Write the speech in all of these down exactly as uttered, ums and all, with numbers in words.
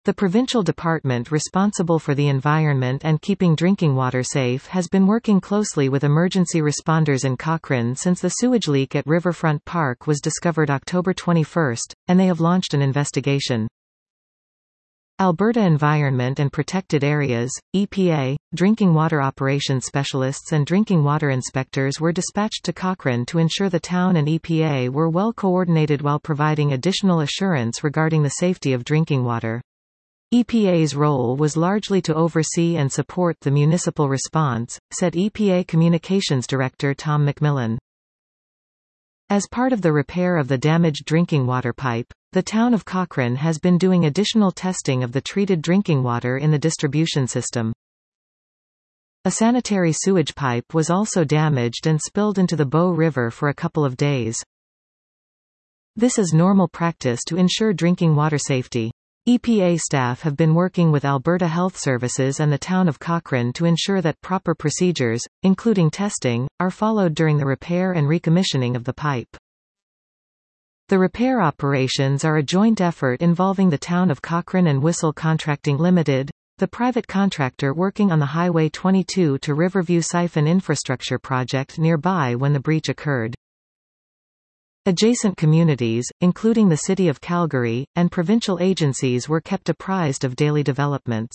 The provincial department responsible for the environment and keeping drinking water safe has been working closely with emergency responders in Cochrane since the sewage leak at Riverfront Park was discovered October twenty-first, and they have launched an investigation. Alberta Environment and Protected Areas, E P A, drinking water operations specialists and drinking water inspectors were dispatched to Cochrane to ensure the town and E P A were well coordinated while providing additional assurance regarding the safety of drinking water. E P A's role was largely to oversee and support the municipal response, said E P A Communications Director Tom McMillan. As part of the repair of the damaged drinking water pipe, the town of Cochrane has been doing additional testing of the treated drinking water in the distribution system. A sanitary sewage pipe was also damaged and spilled into the Bow River for a couple of days. This is normal practice to ensure drinking water safety. E P A staff have been working with Alberta Health Services and the town of Cochrane to ensure that proper procedures, including testing, are followed during the repair and recommissioning of the pipe. The repair operations are a joint effort involving the town of Cochrane and Whistle Contracting Limited, the private contractor working on the Highway twenty-two to Riverview Siphon infrastructure project nearby when the breach occurred. Adjacent communities, including the City of Calgary, and provincial agencies were kept apprised of daily developments.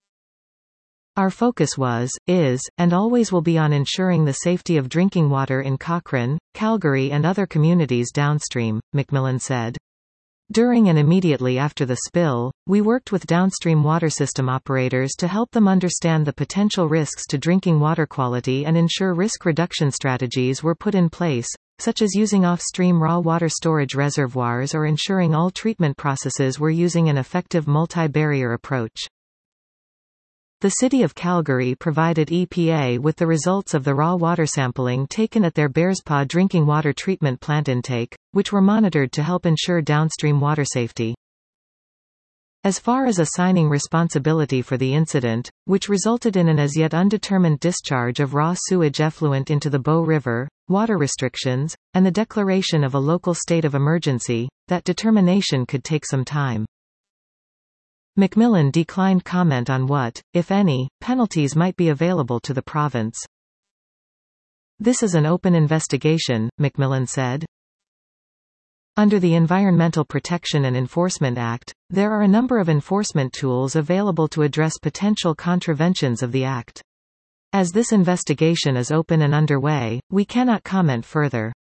Our focus was, is, and always will be on ensuring the safety of drinking water in Cochrane, Calgary and other communities downstream, McMillan said. During and immediately after the spill, we worked with downstream water system operators to help them understand the potential risks to drinking water quality and ensure risk reduction strategies were put in place, such as using off-stream raw water storage reservoirs or ensuring all treatment processes were using an effective multi-barrier approach. The City of Calgary provided E P A with the results of the raw water sampling taken at their Bearspaw drinking water treatment plant intake, which were monitored to help ensure downstream water safety. As far as assigning responsibility for the incident, which resulted in an as yet undetermined discharge of raw sewage effluent into the Bow River, water restrictions, and the declaration of a local state of emergency, that determination could take some time. McMillan declined comment on what, if any, penalties might be available to the province. This is an open investigation, McMillan said. Under the Environmental Protection and Enforcement Act, there are a number of enforcement tools available to address potential contraventions of the Act. As this investigation is open and underway, we cannot comment further.